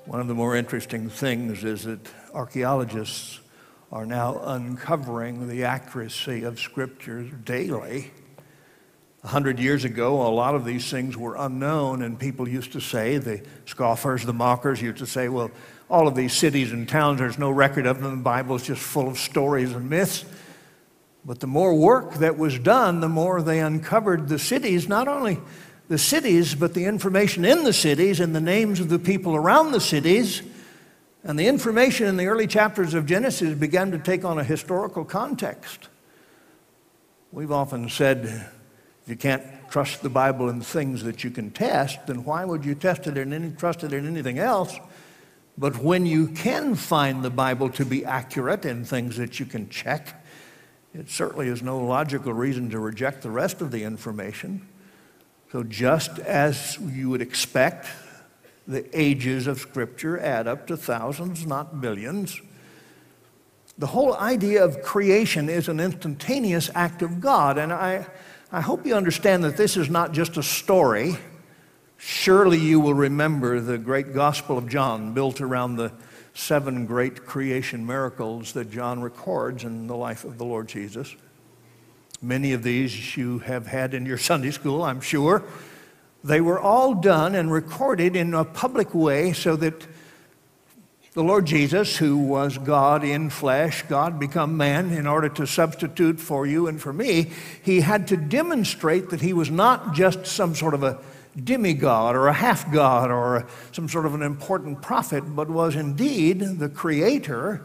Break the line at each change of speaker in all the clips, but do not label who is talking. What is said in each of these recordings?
One of the more interesting things is that archaeologists are now uncovering the accuracy of Scripture daily. 100 years ago, a lot of these things were unknown, and people used to say, the scoffers, the mockers used to say, well, all of these cities and towns, there's no record of them. The Bible is just full of stories and myths. But the more work that was done, the more they uncovered the cities, not only the cities, but the information in the cities and the names of the people around the cities. And the information in the early chapters of Genesis began to take on a historical context. We've often said, if you can't trust the Bible in things that you can test, then why would you trust it in anything else? But when you can find the Bible to be accurate in things that you can check, it certainly is no logical reason to reject the rest of the information. So just as you would expect, the ages of Scripture add up to thousands, not billions. The whole idea of creation is an instantaneous act of God, and I hope you understand that this is not just a story. Surely you will remember the great Gospel of John, built around the 7 great creation miracles that John records in the life of the Lord Jesus. Many of these you have had in your Sunday school, I'm sure. They were all done and recorded in a public way so that the Lord Jesus, who was God in flesh, God become man in order to substitute for you and for me, he had to demonstrate that he was not just some sort of a demigod or a half-god or some sort of an important prophet, but was indeed the Creator.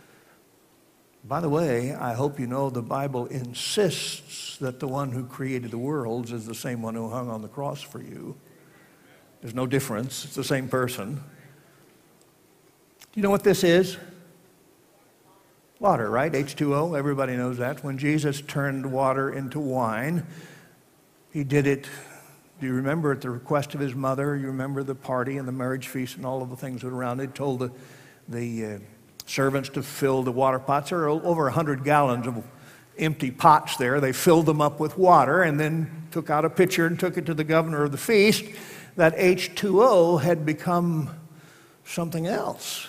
By the way, I hope you know the Bible insists that the one who created the worlds is the same one who hung on the cross for you. There's no difference. It's the same person. Do you know what this is? Water, right? H2O. Everybody knows that. When Jesus turned water into wine, he did it, do you remember, at the request of his mother? You remember the party and the marriage feast and all of the things that were around it. He told the servants to fill the water pots. There are over 100 gallons of empty pots there. They filled them up with water and then took out a pitcher and took it to the governor of the feast. That H2O had become something else.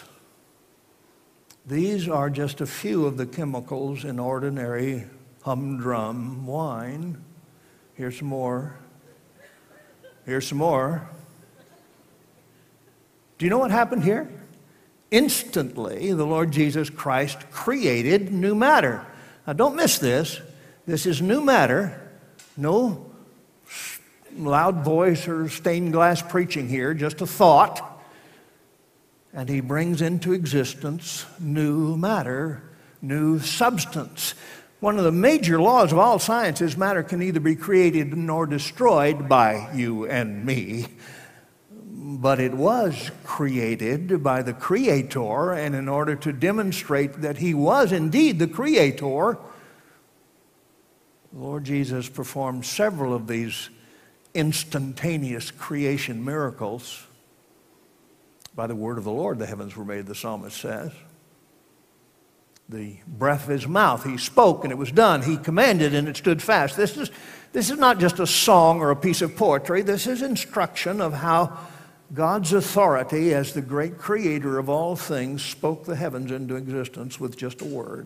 These are just a few of the chemicals in ordinary humdrum wine. Here's some more. Here's some more. Do you know what happened here? Instantly, the Lord Jesus Christ created new matter. Now, don't miss this. This is new matter. No loud voice or stained glass preaching here, just a thought. And he brings into existence new matter, new substance. One of the major laws of all science is matter can neither be created nor destroyed by you and me. But it was created by the Creator, and in order to demonstrate that he was indeed the Creator, the Lord Jesus performed several of these instantaneous creation miracles. By the word of the Lord, the heavens were made, the psalmist says. The breath of his mouth, he spoke and it was done. He commanded and it stood fast. This is not just a song or a piece of poetry. This is instruction of how God's authority as the great creator of all things spoke the heavens into existence with just a word.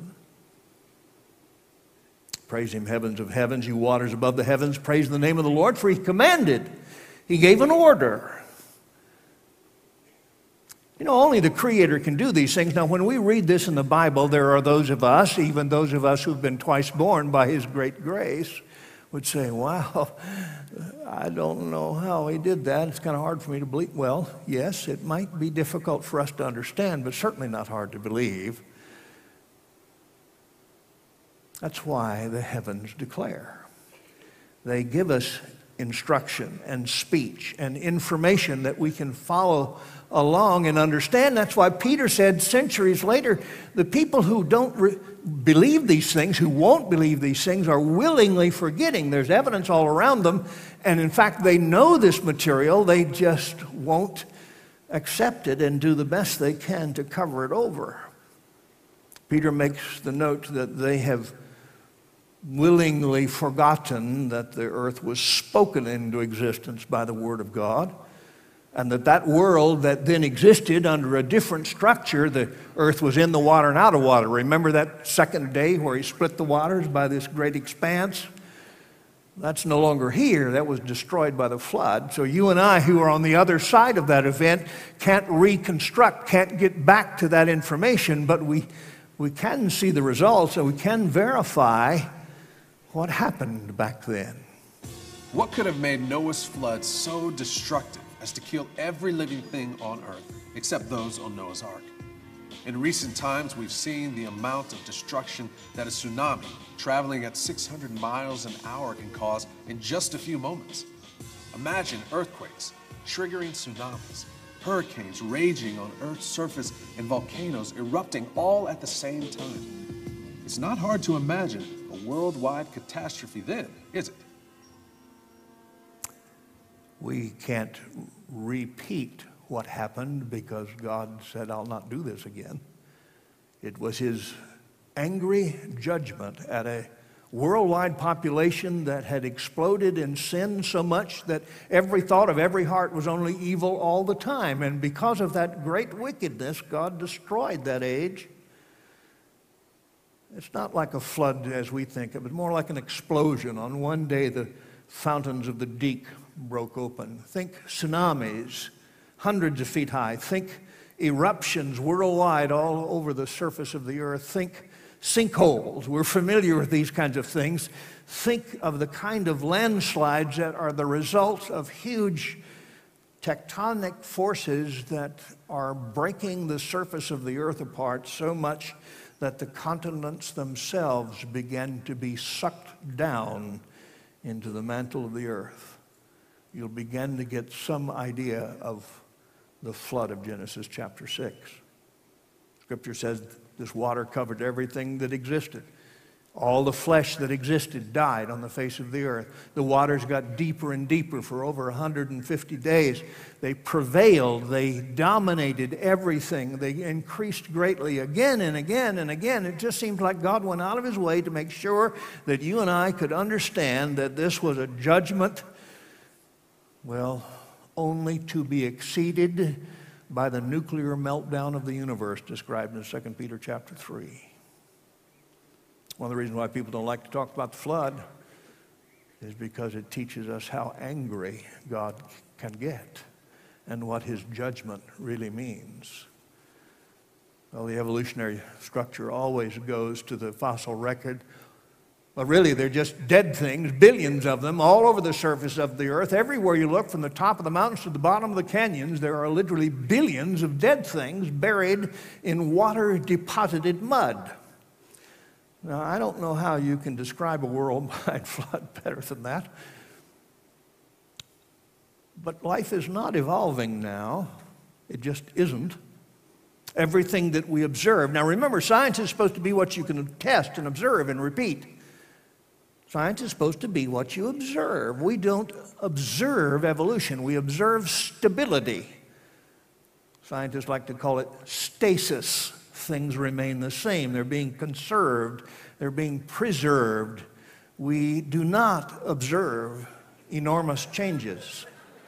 Praise him, heavens of heavens, you waters above the heavens. Praise the name of the Lord, for he commanded. He gave an order. You know, only the Creator can do these things. Now, when we read this in the Bible, there are those of us, even those of us who've been twice born by his great grace, would say, wow, I don't know how he did that. It's kind of hard for me to believe. Well, yes, it might be difficult for us to understand, but certainly not hard to believe. That's why the heavens declare. They give us instruction and speech and information that we can follow along and understand. That's why Peter said centuries later, the people who don't believe these things, who won't believe these things, are willingly forgetting. There's evidence all around them, and in fact, they know this material, they just won't accept it and do the best they can to cover it over. Peter makes the note that they have willingly forgotten that the earth was spoken into existence by the Word of God. and that world that then existed under a different structure, the earth was in the water and out of water. Remember that second day where he split the waters by this great expanse? That's no longer here. That was destroyed by the flood. So you and I, who are on the other side of that event, can't reconstruct, can't get back to that information, but we can see the results and we can verify what happened back then.
What could have made Noah's flood so destructive as to kill every living thing on earth, except those on Noah's Ark? In recent times, we've seen the amount of destruction that a tsunami traveling at 600 miles an hour can cause in just a few moments. Imagine earthquakes triggering tsunamis, hurricanes raging on Earth's surface, and volcanoes erupting all at the same time. It's not hard to imagine a worldwide catastrophe then, is it?
We can't repeat what happened because God said, I'll not do this again. It was his angry judgment at a worldwide population that had exploded in sin so much that every thought of every heart was only evil all the time. And because of that great wickedness, God destroyed that age. It's not like a flood as we think. It was more like an explosion. On one day, the fountains of the deep broke open. Think tsunamis, hundreds of feet high. Think eruptions worldwide all over the surface of the earth. Think sinkholes. We're familiar with these kinds of things. Think of the kind of landslides that are the results of huge tectonic forces that are breaking the surface of the earth apart so much that the continents themselves began to be sucked down into the mantle of the earth. You'll begin to get some idea of the flood of Genesis chapter 6. Scripture says this water covered everything that existed. All the flesh that existed died on the face of the earth. The waters got deeper and deeper for over 150 days. They prevailed. They dominated everything. They increased greatly again and again and again. It just seemed like God went out of his way to make sure that you and I could understand that this was a judgment, well, only to be exceeded by the nuclear meltdown of the universe described in 2 Peter chapter 3. One of the reasons why people don't like to talk about the flood is because it teaches us how angry God can get and what his judgment really means. Well, the evolutionary structure always goes to the fossil record. But really, they're just dead things, billions of them, all over the surface of the earth. Everywhere you look, from the top of the mountains to the bottom of the canyons, there are literally billions of dead things buried in water-deposited mud. Now, I don't know how you can describe a worldwide flood better than that. But life is not evolving now. It just isn't. Everything that we observe. Now, remember, science is supposed to be what you can test and observe and repeat. Science is supposed to be what you observe. We don't observe evolution. We observe stability. Scientists like to call it stasis. Things remain the same. They're being conserved. They're being preserved. We do not observe enormous changes.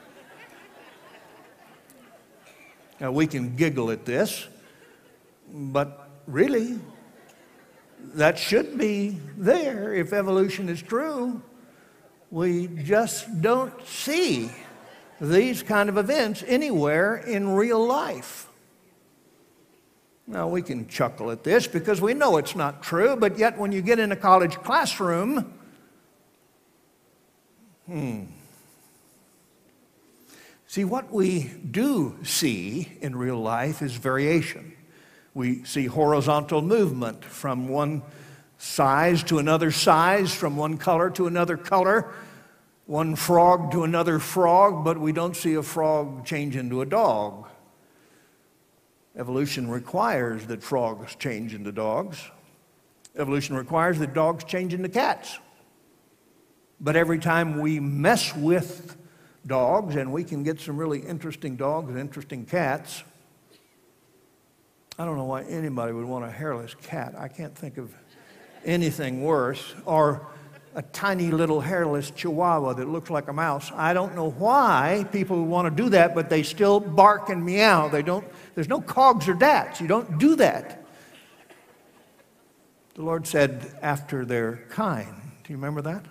Now, we can giggle at this, but really, that should be there if evolution is true. We just don't see these kind of events anywhere in real life. Now, we can chuckle at this because we know it's not true, but yet when you get in a college classroom, see, what we do see in real life is variation. We see horizontal movement from one size to another size, from one color to another color, one frog to another frog, but we don't see a frog change into a dog. Evolution requires that frogs change into dogs. Evolution requires that dogs change into cats. But every time we mess with dogs, and we can get some really interesting dogs and interesting cats, I don't know why anybody would want a hairless cat. I can't think of anything worse. Or a tiny little hairless chihuahua that looks like a mouse. I don't know why people want to do that, but they still bark and meow. There's no cogs or dats. You don't do that. The Lord said, after their kind. Do you remember that?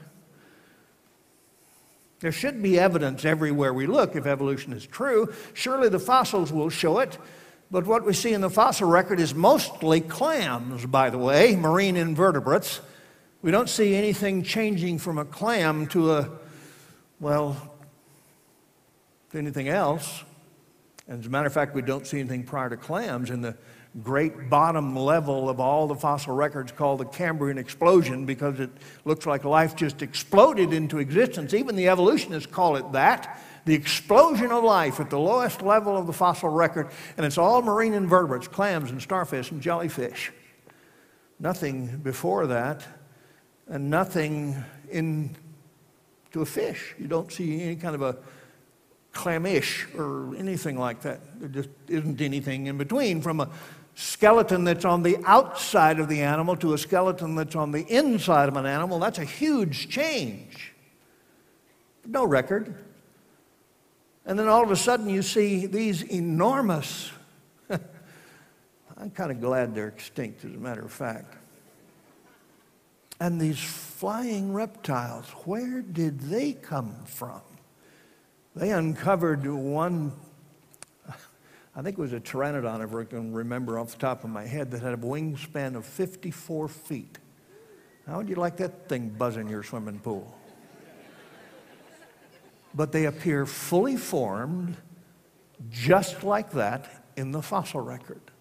There should be evidence everywhere we look if evolution is true. Surely the fossils will show it. But what we see in the fossil record is mostly clams, by the way, marine invertebrates. We don't see anything changing from a clam to to anything else. And as a matter of fact, we don't see anything prior to clams in the great bottom level of all the fossil records called the Cambrian explosion, because it looks like life just exploded into existence. Even the evolutionists call it that, the explosion of life at the lowest level of the fossil record, and it's all marine invertebrates, clams and starfish and jellyfish. Nothing before that, and nothing into a fish. You don't see any kind of a clamish or anything like that. There just isn't anything in between, from a skeleton that's on the outside of the animal to a skeleton that's on the inside of an animal. That's a huge change. No record. And then all of a sudden you see these enormous, I'm kind of glad they're extinct, as a matter of fact. And these flying reptiles, where did they come from? They uncovered one, I think it was a pteranodon, if I can remember off the top of my head, that had a wingspan of 54 feet. How would you like that thing buzzing your swimming pool? But they appear fully formed, just like that, in the fossil record.